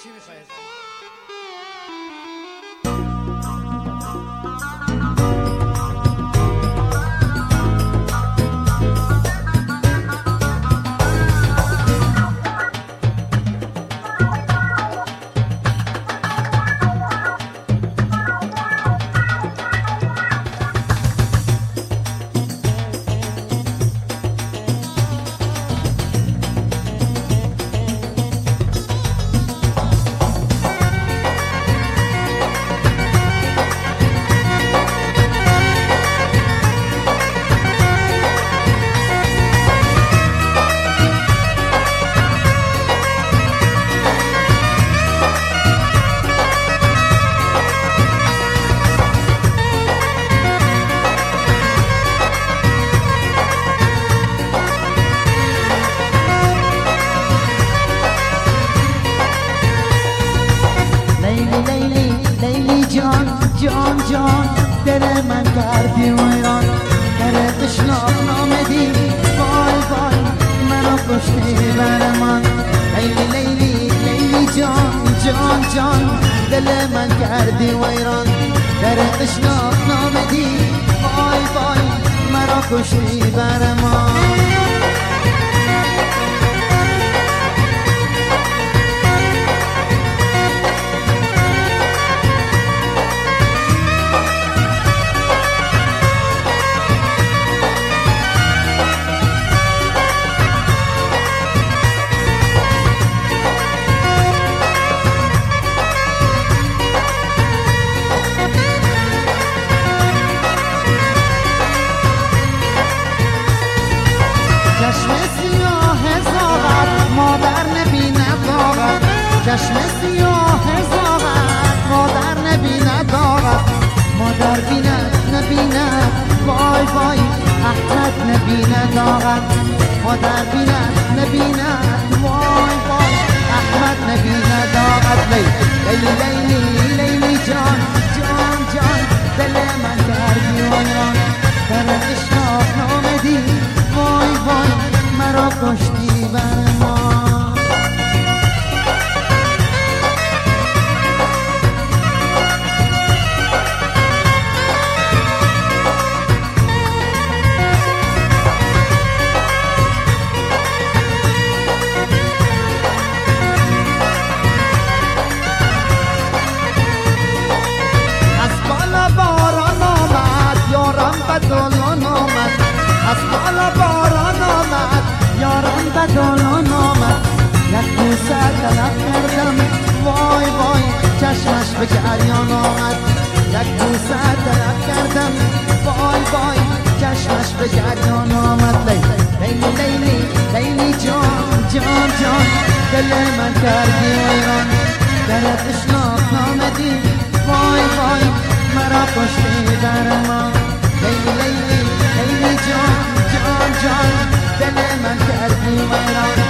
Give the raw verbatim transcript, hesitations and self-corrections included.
چی میخوای؟ جان جان دل من کردی ویران در تشناب نامدی وای وای منو کشتی بر من لیلی لیلی لیلی جان جان جان دل من کردی ویران در تشناب نامدی وای وای منو کشتی بر من چشم سیاه زاغت مادر نبیند داغت مادر بیند نبیند وای وای احمد نبیند داغت مادر بیند نبیند وای وای احمد نبیند داغت لیلی لیلی لیلی جان جان جان دل من کردی ویران در عشق نامدی وای وای مرا کشتی بر ما از بالا باران آمد یاران بدالان آمد یک بوسه طلب کردم وای وای چشمش به جریان آمد یک بوسه طلب کردم وای وای چشمش به جریان آمد لیلی لیلی لیلی جان جان جان دل من کردی ویران در تشناب نامدی وای وای مرا کشتی در ما لیلی لیلی لیلی جان جان جان دل من کردی ویران